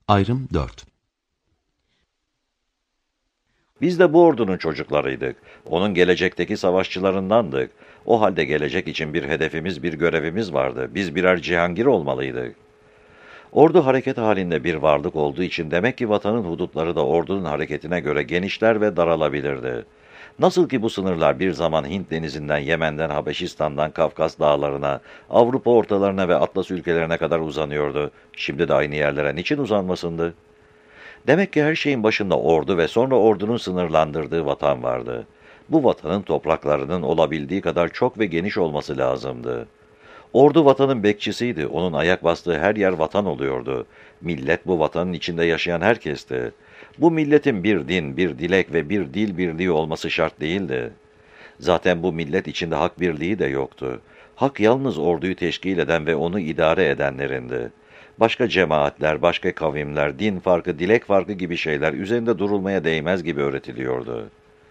Ayrım 4. Biz de bu ordunun çocuklarıydık. Onun gelecekteki savaşçılarındandık. O halde gelecek için bir hedefimiz, bir görevimiz vardı. Biz birer Cihangir olmalıydık. Ordu hareket halinde bir varlık olduğu için demek ki vatanın hudutları da ordunun hareketine göre genişler ve daralabilirdi. Nasıl ki bu sınırlar bir zaman Hint denizinden, Yemen'den, Habeşistan'dan, Kafkas dağlarına, Avrupa ortalarına ve Atlas ülkelerine kadar uzanıyordu. Şimdi de aynı yerlere niçin uzanmasındı? Demek ki her şeyin başında ordu ve sonra ordunun sınırlandırdığı vatan vardı. Bu vatanın topraklarının olabildiği kadar çok ve geniş olması lazımdı. Ordu vatanın bekçisiydi, onun ayak bastığı her yer vatan oluyordu. Millet bu vatanın içinde yaşayan herkesti. Bu milletin bir din, bir dilek ve bir dil birliği olması şart değildi. Zaten bu millet içinde hak birliği de yoktu. Hak yalnız orduyu teşkil eden ve onu idare edenlerindi. Başka cemaatler, başka kavimler, din farkı, dilek farkı gibi şeyler üzerinde durulmaya değmez gibi öğretiliyordu.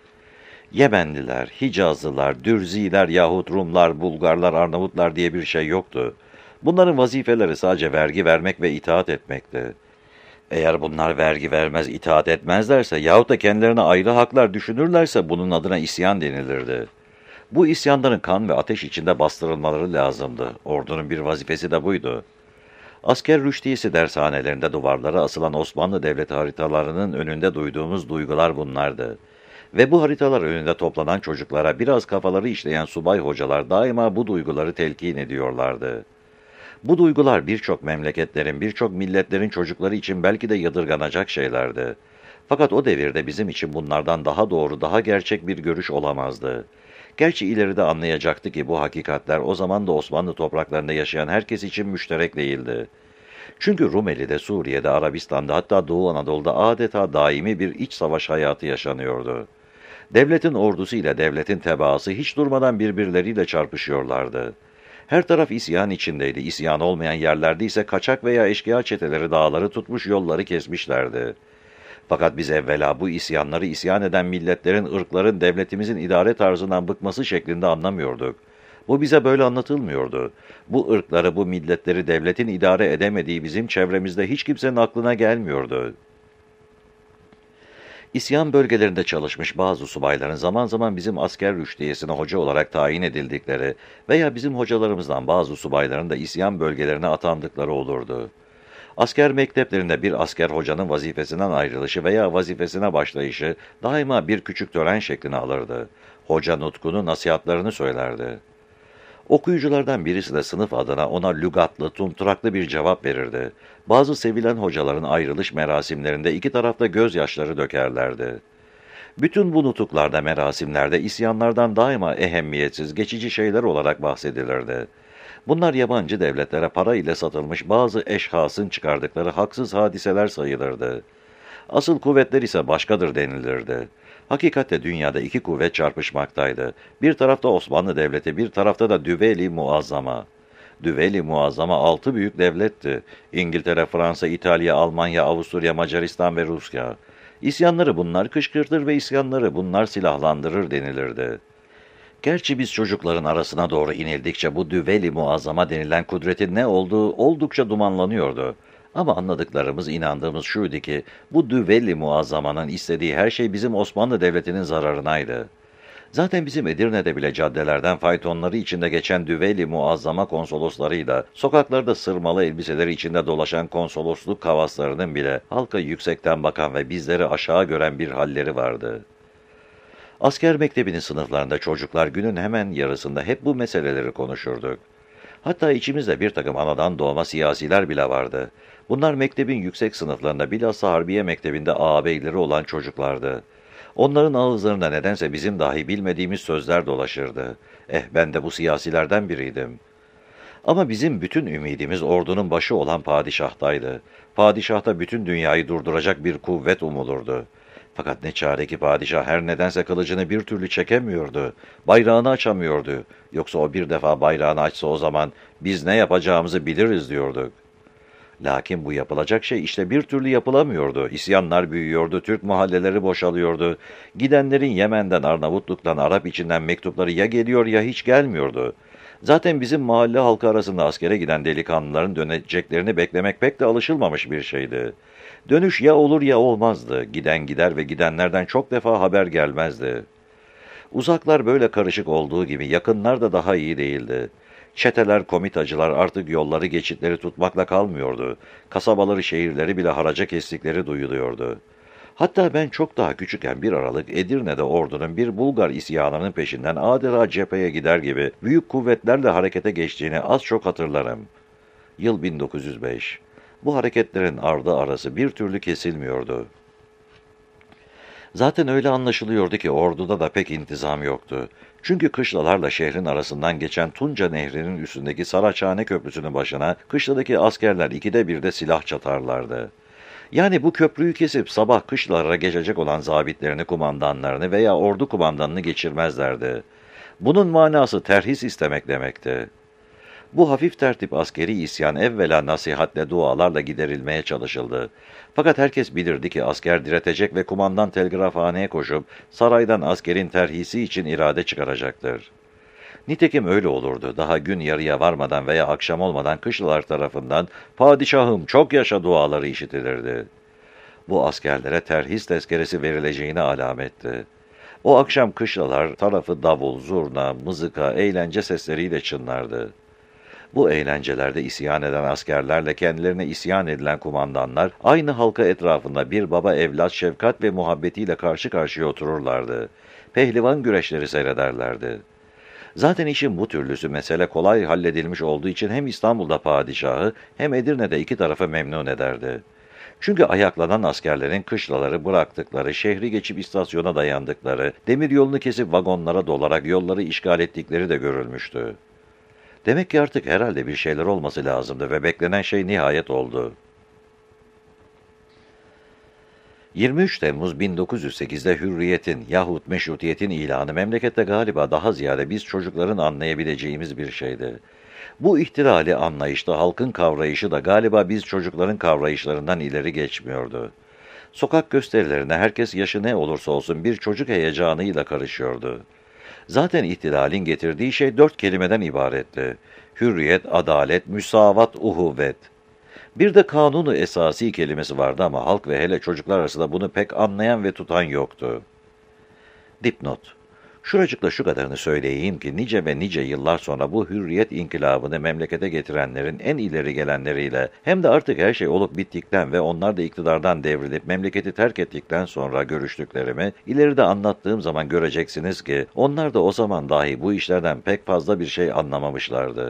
Yemenliler, Hicazlılar, Dürziler yahut Rumlar, Bulgarlar, Arnavutlar diye bir şey yoktu. Bunların vazifeleri sadece vergi vermek ve itaat etmekti. Eğer bunlar vergi vermez, itaat etmezlerse yahut da kendilerine ayrı haklar düşünürlerse bunun adına isyan denilirdi. Bu isyanların kan ve ateş içinde bastırılmaları lazımdı. Ordunun bir vazifesi de buydu. Asker rüştiyesi dershanelerinde duvarlara asılan Osmanlı Devleti haritalarının önünde duyduğumuz duygular bunlardı. Ve bu haritalar önünde toplanan çocuklara biraz kafaları işleyen subay hocalar daima bu duyguları telkin ediyorlardı. Bu duygular birçok memleketlerin, birçok milletlerin çocukları için belki de yadırganacak şeylerdi. Fakat o devirde bizim için bunlardan daha doğru, daha gerçek bir görüş olamazdı. Gerçi ileride anlayacaktı ki bu hakikatler o zaman da Osmanlı topraklarında yaşayan herkes için müşterek değildi. Çünkü Rumeli'de, Suriye'de, Arabistan'da hatta Doğu Anadolu'da adeta daimi bir iç savaş hayatı yaşanıyordu. Devletin ordusu ile devletin tebaası hiç durmadan birbirleriyle çarpışıyorlardı. Her taraf isyan içindeydi. İsyan olmayan yerlerde ise kaçak veya eşkıya çeteleri dağları tutmuş yolları kesmişlerdi. Fakat biz evvela bu isyanları isyan eden milletlerin, ırkların devletimizin idare tarzından bıkması şeklinde anlamıyorduk. Bu bize böyle anlatılmıyordu. Bu ırkları, bu milletleri devletin idare edemediği bizim çevremizde hiç kimsenin aklına gelmiyordu. İsyan bölgelerinde çalışmış bazı subayların zaman zaman bizim asker rüştiyesine hoca olarak tayin edildikleri veya bizim hocalarımızdan bazı subayların da isyan bölgelerine atandıkları olurdu. Asker mekteplerinde bir asker hocanın vazifesinden ayrılışı veya vazifesine başlayışı daima bir küçük tören şeklini alırdı. Hoca nutkunu, nasihatlarını söylerdi. Okuyuculardan birisi de sınıf adına ona lügatlı, tumturaklı bir cevap verirdi. Bazı sevilen hocaların ayrılış merasimlerinde iki tarafta gözyaşları dökerlerdi. Bütün bu nutuklarda, merasimlerde isyanlardan daima ehemmiyetsiz, geçici şeyler olarak bahsedilirdi. Bunlar yabancı devletlere para ile satılmış bazı eşhasın çıkardıkları haksız hadiseler sayılırdı. Asıl kuvvetler ise başkadır denilirdi. Hakikatte dünyada iki kuvvet çarpışmaktaydı. Bir tarafta Osmanlı Devleti, bir tarafta da Düveli Muazzama. Düveli Muazzama 6 büyük devletti. İngiltere, Fransa, İtalya, Almanya, Avusturya, Macaristan ve Rusya. İsyanları bunlar kışkırtır ve isyanları bunlar silahlandırır denilirdi. Gerçi biz çocukların arasına doğru inildikçe bu Düveli Muazzama denilen kudretin ne olduğu oldukça dumanlanıyordu. Ama anladıklarımız, inandığımız şuydu ki, bu Düveli Muazzama'nın istediği her şey bizim Osmanlı Devleti'nin zararınaydı. Zaten bizim Edirne'de bile caddelerden faytonları içinde geçen Düveli Muazzama konsoloslarıyla, sokaklarda sırmalı elbiseleri içinde dolaşan konsolosluk kavaslarının bile halka yüksekten bakan ve bizleri aşağı gören bir halleri vardı. Asker mektebinin sınıflarında çocuklar günün hemen yarısında hep bu meseleleri konuşurduk. Hatta içimizde bir takım anadan doğma siyasiler bile vardı. Bunlar mektebin yüksek sınıflarında bilhassa Harbiye Mektebi'nde ağabeyleri olan çocuklardı. Onların ağızlarında nedense bizim dahi bilmediğimiz sözler dolaşırdı. Ben de bu siyasilerden biriydim. Ama bizim bütün ümidimiz ordunun başı olan padişahtaydı. Padişahta bütün dünyayı durduracak bir kuvvet umulurdu. Fakat ne çare ki padişah her nedense kılıcını bir türlü çekemiyordu. Bayrağını açamıyordu. Yoksa o bir defa bayrağını açsa o zaman biz ne yapacağımızı biliriz diyorduk. Lakin bu yapılacak şey işte bir türlü yapılamıyordu. İsyanlar büyüyordu, Türk mahalleleri boşalıyordu. Gidenlerin Yemen'den, Arnavutluk'tan, Arap içinden mektupları ya geliyor ya hiç gelmiyordu. Zaten bizim mahalle halkı arasında askere giden delikanlıların döneceklerini beklemek pek de alışılmamış bir şeydi. Dönüş ya olur ya olmazdı. Giden gider ve gidenlerden çok defa haber gelmezdi. Uzaklar böyle karışık olduğu gibi yakınlar da daha iyi değildi. Çeteler, komitacılar artık yolları, geçitleri tutmakla kalmıyordu. Kasabaları, şehirleri bile haraca kestikleri duyuluyordu. Hatta ben çok daha küçükken bir aralık Edirne'de ordunun bir Bulgar isyanının peşinden adeta cepheye gider gibi büyük kuvvetlerle harekete geçtiğini az çok hatırlarım. Yıl 1905. Bu hareketlerin ardı arası bir türlü kesilmiyordu. Zaten öyle anlaşılıyordu ki orduda da pek intizam yoktu. Çünkü kışlalarla şehrin arasından geçen Tunca Nehri'nin üstündeki Saraçhane Köprüsü'nün başına kışladaki askerler ikide bir de silah çatarlardı. Yani bu köprüyü kesip sabah kışlalara geçecek olan zabitlerini, kumandanlarını veya ordu kumandanını geçirmezlerdi. Bunun manası terhis istemek demekti. Bu hafif tertip askeri isyan evvela nasihatle, dualarla giderilmeye çalışıldı. Fakat herkes bilirdi ki asker diretecek ve kumandan telgrafhaneye koşup saraydan askerin terhisi için irade çıkaracaktır. Nitekim öyle olurdu. Daha gün yarıya varmadan veya akşam olmadan kışlalar tarafından "Padişahım çok yaşa" duaları işitilirdi. Bu askerlere terhis tezkeresi verileceğine alametti. O akşam kışlalar tarafı davul, zurna, mızıka, eğlence sesleriyle çınlardı. Bu eğlencelerde isyan eden askerlerle kendilerine isyan edilen kumandanlar aynı halka etrafında bir baba evlat şefkat ve muhabbetiyle karşı karşıya otururlardı. Pehlivan güreşleri seyrederlerdi. Zaten işin bu türlüsü mesele kolay halledilmiş olduğu için hem İstanbul'da padişahı hem Edirne'de iki tarafı memnun ederdi. Çünkü ayaklanan askerlerin kışlaları bıraktıkları, şehri geçip istasyona dayandıkları, demir yolunu kesip vagonlara dolarak yolları işgal ettikleri de görülmüştü. Demek ki artık herhalde bir şeyler olması lazımdı ve beklenen şey nihayet oldu. 23 Temmuz 1908'de hürriyetin yahut meşrutiyetin ilanı memlekette galiba daha ziyade biz çocukların anlayabileceğimiz bir şeydi. Bu ihtilali anlayışta halkın kavrayışı da galiba biz çocukların kavrayışlarından ileri geçmiyordu. Sokak gösterilerine herkes yaşı ne olursa olsun bir çocuk heyecanıyla karışıyordu. Zaten ihtilalin getirdiği şey 4 kelimeden ibaretti: hürriyet, adalet, müsavat, uhuvvet. Bir de kanunu esasi kelimesi vardı ama halk ve hele çocuklar arasında bunu pek anlayan ve tutan yoktu. Dipnot: Şuracıkla şu kadarını söyleyeyim ki nice ve nice yıllar sonra bu hürriyet inkılabını memlekete getirenlerin en ileri gelenleriyle hem de artık her şey olup bittikten ve onlar da iktidardan devrilip memleketi terk ettikten sonra görüştüklerimi ileride anlattığım zaman göreceksiniz ki onlar da o zaman dahi bu işlerden pek fazla bir şey anlamamışlardı.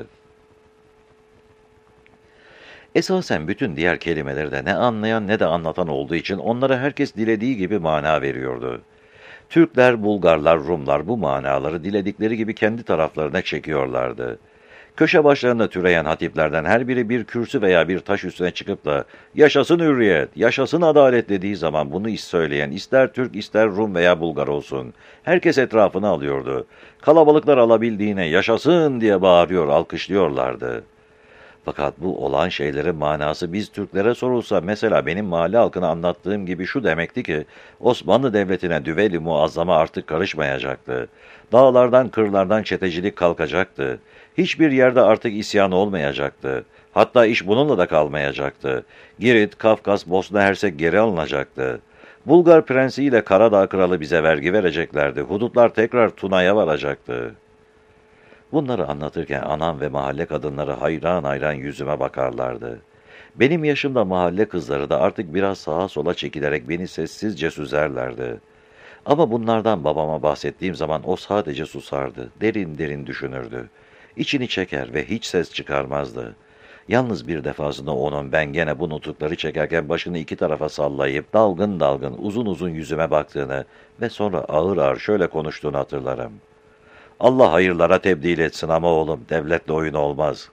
Esasen bütün diğer kelimeleri de ne anlayan ne de anlatan olduğu için onlara herkes dilediği gibi mana veriyordu. Türkler, Bulgarlar, Rumlar bu manaları diledikleri gibi kendi taraflarına çekiyorlardı. Köşe başlarında türeyen hatiplerden her biri bir kürsü veya bir taş üstüne çıkıp da "Yaşasın hürriyet, yaşasın adalet" dediği zaman bunu söyleyen ister Türk ister Rum veya Bulgar olsun, herkes etrafını alıyordu. Kalabalıklar alabildiğine "Yaşasın" diye bağırıyor, alkışlıyorlardı. Fakat bu olan şeylerin manası biz Türklere sorulsa mesela benim mahalle halkına anlattığım gibi şu demekti ki Osmanlı Devleti'ne düveli muazzama artık karışmayacaktı. Dağlardan kırlardan çetecilik kalkacaktı. Hiçbir yerde artık isyan olmayacaktı. Hatta iş bununla da kalmayacaktı. Girit, Kafkas, Bosna Hersek geri alınacaktı. Bulgar prensi ile Karadağ kralı bize vergi vereceklerdi. Hudutlar tekrar Tuna'ya varacaktı. Bunları anlatırken anam ve mahalle kadınları hayran hayran yüzüme bakarlardı. Benim yaşımda mahalle kızları da artık biraz sağa sola çekilerek beni sessizce süzerlerdi. Ama bunlardan babama bahsettiğim zaman o sadece susardı, derin derin düşünürdü. İçini çeker ve hiç ses çıkarmazdı. Yalnız bir defasında onun ben gene bu nutukları çekerken başını iki tarafa sallayıp dalgın dalgın uzun uzun yüzüme baktığını ve sonra ağır ağır şöyle konuştuğunu hatırlarım. Allah hayırlara tebdil etsin ama oğlum, devletle oyun olmaz.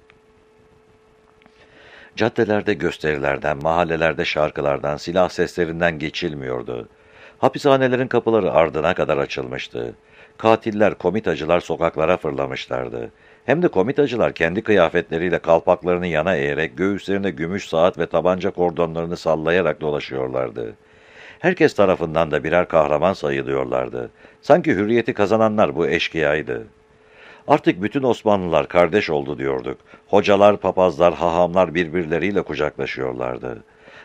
Caddelerde gösterilerden, mahallelerde şarkılardan, silah seslerinden geçilmiyordu. Hapishanelerin kapıları ardına kadar açılmıştı. Katiller, komitacılar sokaklara fırlamışlardı. Hem de komitacılar kendi kıyafetleriyle kalpaklarını yana eğerek, göğüslerine gümüş saat ve tabanca kordonlarını sallayarak dolaşıyorlardı. Herkes tarafından da birer kahraman sayılıyorlardı. Sanki hürriyeti kazananlar bu eşkıyaydı. Artık bütün Osmanlılar kardeş oldu diyorduk. Hocalar, papazlar, hahamlar birbirleriyle kucaklaşıyorlardı.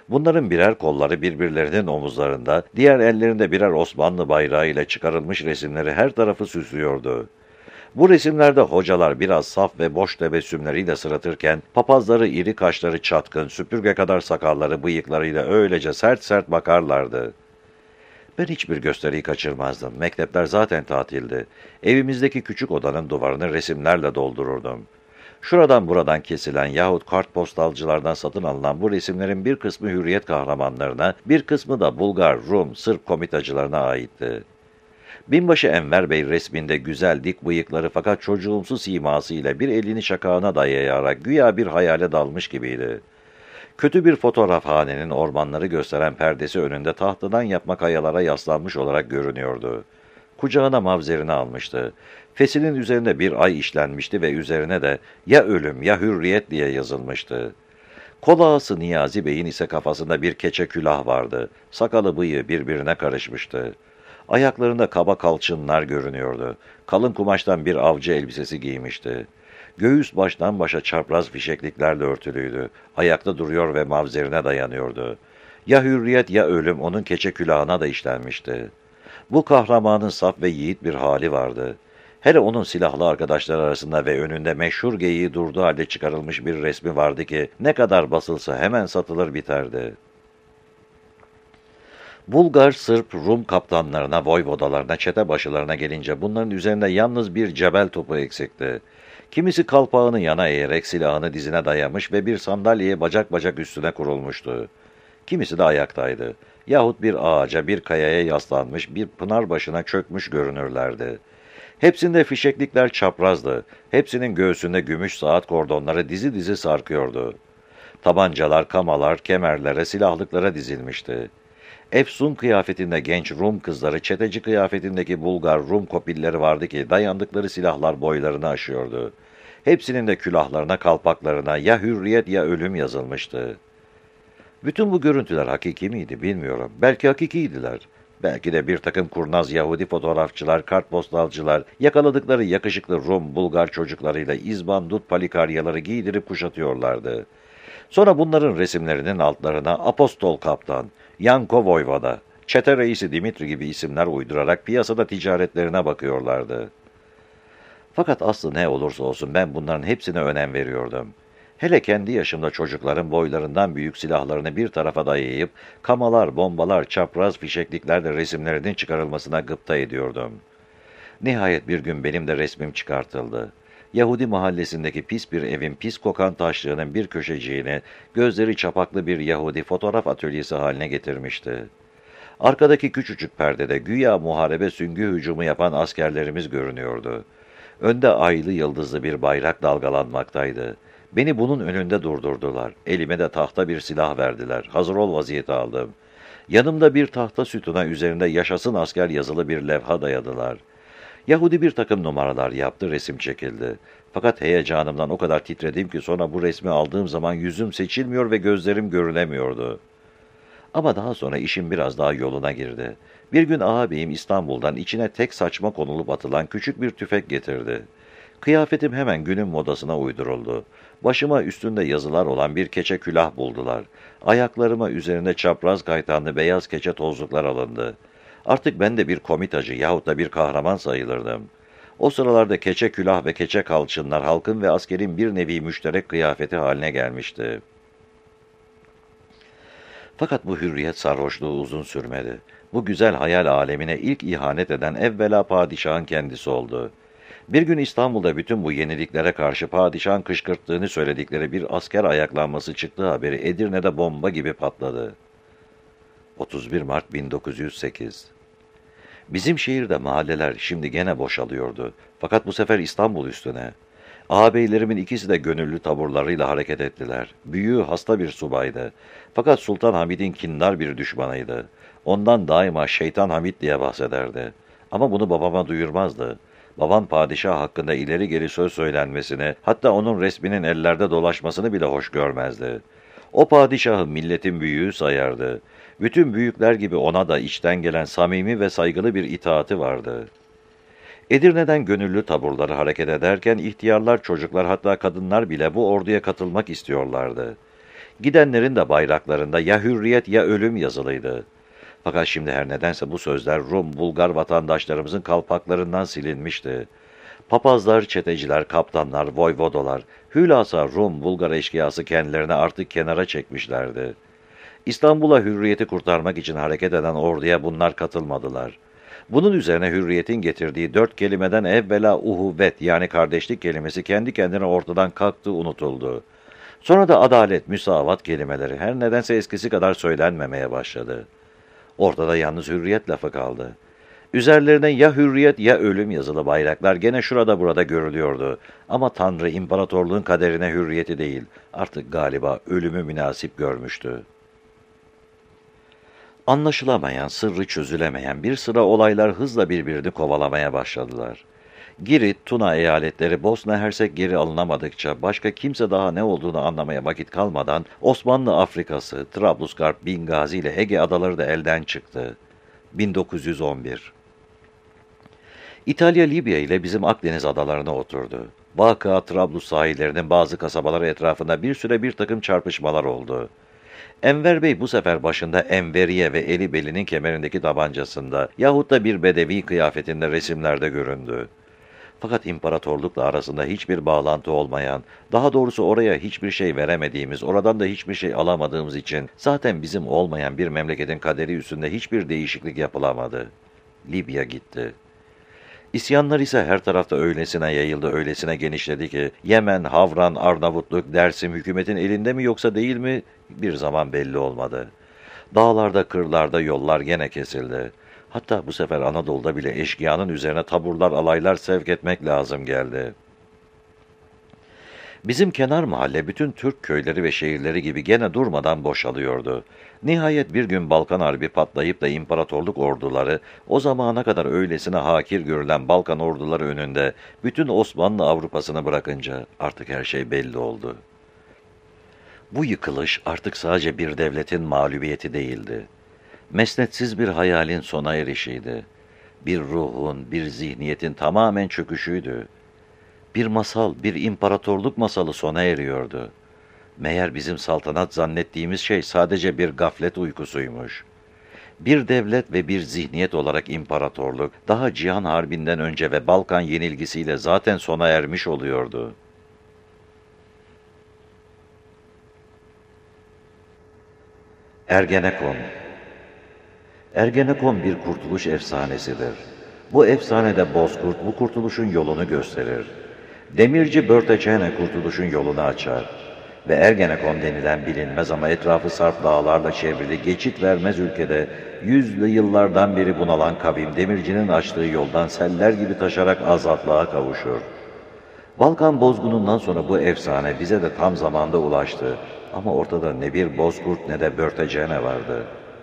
Bunların birer kolları birbirlerinin omuzlarında, diğer ellerinde birer Osmanlı bayrağı ile çıkarılmış resimleri her tarafı süslüyordu. Bu resimlerde hocalar biraz saf ve boş tebessümleriyle sırıtırken, papazları iri kaşları çatkın, süpürge kadar sakalları bıyıklarıyla öylece sert sert bakarlardı. Ben hiçbir gösteriyi kaçırmazdım. Mektepler zaten tatildi. Evimizdeki küçük odanın duvarını resimlerle doldururdum. Şuradan buradan kesilen yahut kartpostalcılardan satın alınan bu resimlerin bir kısmı Hürriyet kahramanlarına, bir kısmı da Bulgar, Rum, Sırp komitacılarına aitti. Binbaşı Enver Bey resminde güzel dik bıyıkları fakat çocuğumsu siması ile bir elini şakağına dayayarak güya bir hayale dalmış gibiydi. Kötü bir fotoğrafhanenin ormanları gösteren perdesi önünde tahtadan yapma kayalara yaslanmış olarak görünüyordu. Kucağına mavzerini almıştı. Fesilin üzerinde bir ay işlenmişti ve üzerine de ya ölüm ya hürriyet diye yazılmıştı. Kol ağası Niyazi Bey'in ise kafasında bir keçe külah vardı. Sakalı bıyığı birbirine karışmıştı. Ayaklarında kaba kalçınlar görünüyordu. Kalın kumaştan bir avcı elbisesi giymişti. Göğüs baştan başa çapraz fişekliklerle örtülüydü. Ayakta duruyor ve mavzerine dayanıyordu. Ya hürriyet ya ölüm onun keçe külahına da işlenmişti. Bu kahramanın saf ve yiğit bir hali vardı. Hele onun silahlı arkadaşlar arasında ve önünde meşhur geyiği durduğu halde çıkarılmış bir resmi vardı ki ne kadar basılsa hemen satılır biterdi. Bulgar, Sırp, Rum kaptanlarına, voyvodalarına, çete başılarına gelince bunların üzerinde yalnız bir cebel topu eksikti. Kimisi kalpağını yana eğerek silahını dizine dayamış ve bir sandalyeye bacak bacak üstüne kurulmuştu. Kimisi de ayaktaydı. Yahut bir ağaca, bir kayaya yaslanmış, bir pınar başına çökmüş görünürlerdi. Hepsinde fişeklikler çaprazdı. Hepsinin göğsünde gümüş saat kordonları dizi dizi sarkıyordu. Tabancalar, kamalar, kemerlere, silahlıklara dizilmişti. Efsun kıyafetinde genç Rum kızları, çeteci kıyafetindeki Bulgar Rum kopilleri vardı ki dayandıkları silahlar boylarını aşıyordu. Hepsinin de külahlarına, kalpaklarına ya hürriyet ya ölüm yazılmıştı. Bütün bu görüntüler hakiki miydi bilmiyorum. Belki hakikiydiler. Belki de bir takım kurnaz Yahudi fotoğrafçılar, kartpostalcılar, yakaladıkları yakışıklı Rum, Bulgar çocuklarıyla izbandut palikaryaları giydirip kuşatıyorlardı. Sonra bunların resimlerinin altlarına Apostol Kaptan, Yanko Voyvoda, çete reisi Dimitri gibi isimler uydurarak piyasada ticaretlerine bakıyorlardı. Fakat aslı ne olursa olsun ben bunların hepsine önem veriyordum. Hele kendi yaşımda çocukların boylarından büyük silahlarını bir tarafa dayayıp, kamalar, bombalar, çapraz fişekliklerle resimlerinin çıkarılmasına gıpta ediyordum. Nihayet bir gün benim de resmim çıkartıldı. Yahudi mahallesindeki pis bir evin pis kokan taşlığının bir köşeciğini gözleri çapaklı bir Yahudi fotoğraf atölyesi haline getirmişti. Arkadaki küçücük perdede güya muharebe süngü hücumu yapan askerlerimiz görünüyordu. Önde aylı yıldızlı bir bayrak dalgalanmaktaydı. Beni bunun önünde durdurdular. Elime de tahta bir silah verdiler. Hazır ol vaziyeti aldım. Yanımda bir tahta sütuna üzerinde yaşasın asker yazılı bir levha dayadılar. Yahudi bir takım numaralar yaptı, resim çekildi. Fakat heyecanımdan o kadar titredim ki sonra bu resmi aldığım zaman yüzüm seçilmiyor ve gözlerim görülemiyordu. Ama daha sonra işim biraz daha yoluna girdi. Bir gün ağabeyim İstanbul'dan içine tek saçma konulup atılan küçük bir tüfek getirdi. Kıyafetim hemen günün modasına uyduruldu. Başıma üstünde yazılar olan bir keçe külah buldular. Ayaklarıma üzerinde çapraz kaytanlı beyaz keçe tozluklar alındı. Artık ben de bir komitacı yahut da bir kahraman sayılırdım. O sıralarda keçe külah ve keçe kalçınlar halkın ve askerin bir nevi müşterek kıyafeti haline gelmişti. Fakat bu hürriyet sarhoşluğu uzun sürmedi. Bu güzel hayal alemine ilk ihanet eden evvela padişahın kendisi oldu. Bir gün İstanbul'da bütün bu yeniliklere karşı padişahın kışkırttığını söyledikleri bir asker ayaklanması çıktığı haberi Edirne'de bomba gibi patladı. 31 Mart 1908. Bizim şehirde mahalleler şimdi gene boşalıyordu. Fakat bu sefer İstanbul üstüne. Ağabeylerimin ikisi de gönüllü taburlarıyla hareket ettiler. Büyüğü hasta bir subaydı. Fakat Sultan Hamid'in kindar bir düşmanıydı. Ondan daima Şeytan Hamid diye bahsederdi. Ama bunu babama duyurmazdı. Babam padişah hakkında ileri geri söz söylenmesini, hatta onun resminin ellerde dolaşmasını bile hoş görmezdi. O padişahı milletin büyüğü sayardı. Bütün büyükler gibi ona da içten gelen samimi ve saygılı bir itaati vardı. Edirne'den gönüllü taburları hareket ederken ihtiyarlar, çocuklar hatta kadınlar bile bu orduya katılmak istiyorlardı. Gidenlerin de bayraklarında ya hürriyet ya ölüm yazılıydı. Fakat şimdi her nedense bu sözler Rum, Bulgar vatandaşlarımızın kalpaklarından silinmişti. Papazlar, çeteciler, kaptanlar, voyvodolar, hülasa Rum, Bulgar eşkıyası kendilerini artık kenara çekmişlerdi. İstanbul'a hürriyeti kurtarmak için hareket eden orduya bunlar katılmadılar. Bunun üzerine hürriyetin getirdiği 4 kelimeden evvela uhuvvet yani kardeşlik kelimesi kendi kendine ortadan kalktı, unutuldu. Sonra da adalet, müsavat kelimeleri her nedense eskisi kadar söylenmemeye başladı. Ortada yalnız hürriyet lafı kaldı. Üzerlerine ya hürriyet ya ölüm yazılı bayraklar gene şurada burada görülüyordu. Ama Tanrı imparatorluğun kaderine hürriyeti değil, artık galiba ölümü münasip görmüştü. Anlaşılamayan, sırrı çözülemeyen bir sıra olaylar hızla birbirini kovalamaya başladılar. Girit, Tuna eyaletleri Bosna Hersek geri alınamadıkça başka kimse daha ne olduğunu anlamaya vakit kalmadan Osmanlı Afrikası, Trablusgarp, Bingazi ile Ege adaları da elden çıktı. 1911 İtalya Libya ile bizim Akdeniz adalarına oturdu. Baka, Trablus sahillerinin bazı kasabaları etrafında bir süre bir takım çarpışmalar oldu. Enver Bey bu sefer başında Enveriye ve eli belinin kemerindeki tabancasında yahut da bir bedevi kıyafetinde resimlerde göründü. Fakat imparatorlukla arasında hiçbir bağlantı olmayan, daha doğrusu oraya hiçbir şey veremediğimiz, oradan da hiçbir şey alamadığımız için zaten bizim olmayan bir memleketin kaderi üstünde hiçbir değişiklik yapılamadı. Libya gitti. İsyanlar ise her tarafta öylesine yayıldı, öylesine genişledi ki Yemen, Havran, Arnavutluk, Dersim hükümetin elinde mi yoksa değil mi bir zaman belli olmadı. Dağlarda, kırlarda yollar gene kesildi. Hatta bu sefer Anadolu'da bile eşkıyanın üzerine taburlar, alaylar sevk etmek lazım geldi. Bizim kenar mahalle bütün Türk köyleri ve şehirleri gibi gene durmadan boşalıyordu. Nihayet bir gün Balkan Harbi patlayıp da imparatorluk orduları, o zamana kadar öylesine hakir görülen Balkan orduları önünde bütün Osmanlı Avrupa'sını bırakınca artık her şey belli oldu. Bu yıkılış artık sadece bir devletin mağlubiyeti değildi. Mesnetsiz bir hayalin sona erişiydi. Bir ruhun, bir zihniyetin tamamen çöküşüydü. Bir masal, bir imparatorluk masalı sona eriyordu. Meğer bizim saltanat zannettiğimiz şey sadece bir gaflet uykusuymuş. Bir devlet ve bir zihniyet olarak imparatorluk, daha Cihan Harbi'nden önce ve Balkan yenilgisiyle zaten sona ermiş oluyordu. Ergenekon Ergenekon bir kurtuluş efsanesidir. Bu efsanede Bozkurt bu kurtuluşun yolunu gösterir. Demirci Börteçene kurtuluşun yolunu açar. Ve Ergenekon denilen bilinmez ama etrafı sarp dağlarla çevrili geçit vermez ülkede yüzlü yıllardan beri bunalan kavim demircinin açtığı yoldan seller gibi taşarak azatlığa kavuşur. Balkan bozgunundan sonra bu efsane bize de tam zamanda ulaştı ama ortada ne bir Bozkurt ne de Börtecene vardı.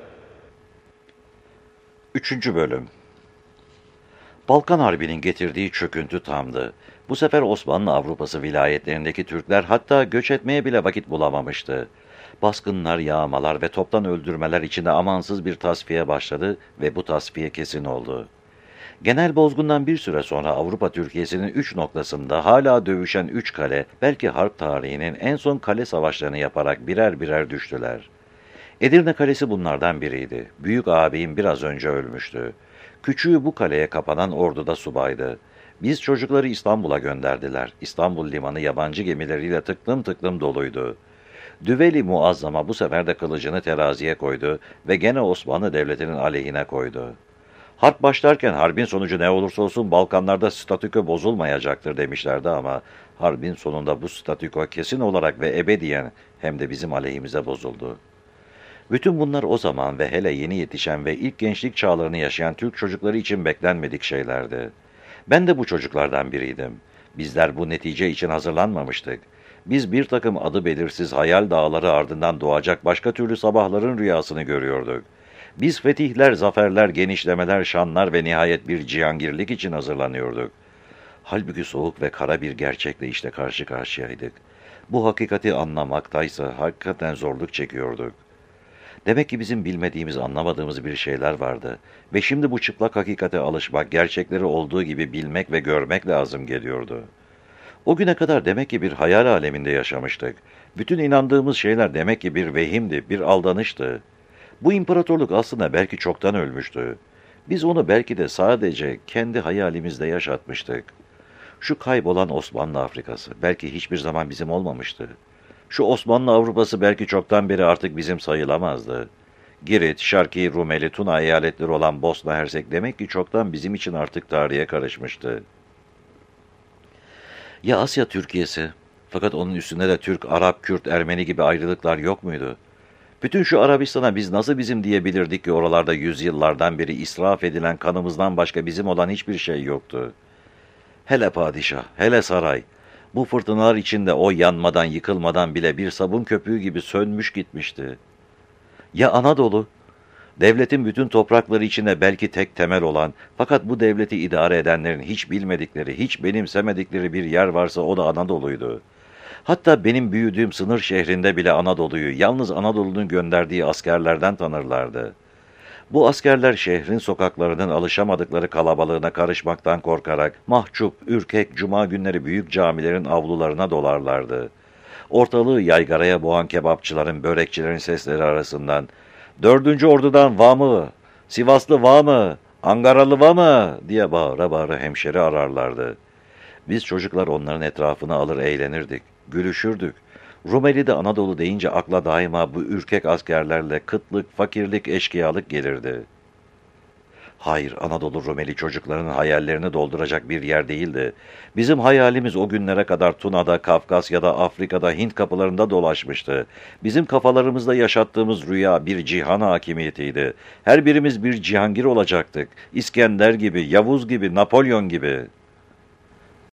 3. Bölüm Balkan Harbi'nin getirdiği çöküntü tamdı. Bu sefer Osmanlı Avrupası vilayetlerindeki Türkler hatta göç etmeye bile vakit bulamamıştı. Baskınlar, yağmalar ve toptan öldürmeler içinde amansız bir tasfiye başladı ve bu tasfiye kesin oldu. Genel bozgundan bir süre sonra Avrupa Türkiye'sinin 3 noktasında hala dövüşen 3 kale, belki harp tarihinin en son kale savaşlarını yaparak birer birer düştüler. Edirne Kalesi bunlardan biriydi. Büyük ağabeyim biraz önce ölmüştü. Küçüğü bu kaleye kapanan orduda subaydı. Biz çocukları İstanbul'a gönderdiler. İstanbul limanı yabancı gemileriyle tıklım tıklım doluydu. Düveli Muazzama bu sefer de kılıcını teraziye koydu ve gene Osmanlı Devleti'nin aleyhine koydu. Harp başlarken harbin sonucu ne olursa olsun Balkanlarda statüko bozulmayacaktır demişlerdi ama harbin sonunda bu statüko kesin olarak ve ebediyen hem de bizim aleyhimize bozuldu. Bütün bunlar o zaman ve hele yeni yetişen ve ilk gençlik çağlarını yaşayan Türk çocukları için beklenmedik şeylerdi. Ben de bu çocuklardan biriydim. Bizler bu netice için hazırlanmamıştık. Biz bir takım adı belirsiz hayal dağları ardından doğacak başka türlü sabahların rüyasını görüyorduk. Biz fetihler, zaferler, genişlemeler, şanlar ve nihayet bir cihangirlik için hazırlanıyorduk. Halbuki soğuk ve kara bir gerçekle işte karşı karşıyaydık. Bu hakikati anlamaktaysa hakikaten zorluk çekiyorduk. Demek ki bizim bilmediğimiz, anlamadığımız bir şeyler vardı ve şimdi bu çıplak hakikate alışmak, gerçekleri olduğu gibi bilmek ve görmek lazım geliyordu. O güne kadar demek ki bir hayal aleminde yaşamıştık. Bütün inandığımız şeyler demek ki bir vehimdi, bir aldanıştı. Bu imparatorluk aslında belki çoktan ölmüştü. Biz onu belki de sadece kendi hayalimizde yaşatmıştık. Şu kaybolan Osmanlı Afrikası belki hiçbir zaman bizim olmamıştı. Şu Osmanlı Avrupası belki çoktan beri artık bizim sayılamazdı. Girit, Şarkı, Rumeli, Tuna eyaletleri olan Bosna Hersek demek ki çoktan bizim için artık tarihe karışmıştı. Ya Asya Türkiye'si? Fakat onun üstünde de Türk, Arap, Kürt, Ermeni gibi ayrılıklar yok muydu? Bütün şu Arabistan'a biz nasıl bizim diyebilirdik ki oralarda yüzyıllardan beri israf edilen kanımızdan başka bizim olan hiçbir şey yoktu. Hele padişah, hele saray. Bu fırtınalar içinde o yanmadan yıkılmadan bile bir sabun köpüğü gibi sönmüş gitmişti. Ya Anadolu? Devletin bütün toprakları içinde belki tek temel olan, fakat bu devleti idare edenlerin hiç bilmedikleri, hiç benimsemedikleri bir yer varsa o da Anadolu'ydu. Hatta benim büyüdüğüm sınır şehrinde bile Anadolu'yu yalnız Anadolu'nun gönderdiği askerlerden tanırlardı. Bu askerler şehrin sokaklarının alışamadıkları kalabalığına karışmaktan korkarak mahcup, ürkek cuma günleri büyük camilerin avlularına dolarlardı. Ortalığı yaygaraya boğan kebapçıların, börekçilerin sesleri arasından "Dördüncü ordudan va mı? Sivaslı va mı? Ankaralı va mı?" diye bağıra bağıra hemşeri ararlardı. Biz çocuklar onların etrafına alır eğlenirdik, gülüşürdük. Rumeli'de Anadolu deyince akla daima bu ürkek askerlerle kıtlık, fakirlik, eşkıyalık gelirdi. Hayır, Anadolu Rumeli çocukların hayallerini dolduracak bir yer değildi. Bizim hayalimiz o günlere kadar Tuna'da, Kafkasya'da, Afrika'da, Hint kapılarında dolaşmıştı. Bizim kafalarımızda yaşattığımız rüya bir cihan hakimiyetiydi. Her birimiz bir Cihangir olacaktık. İskender gibi, Yavuz gibi, Napolyon gibi.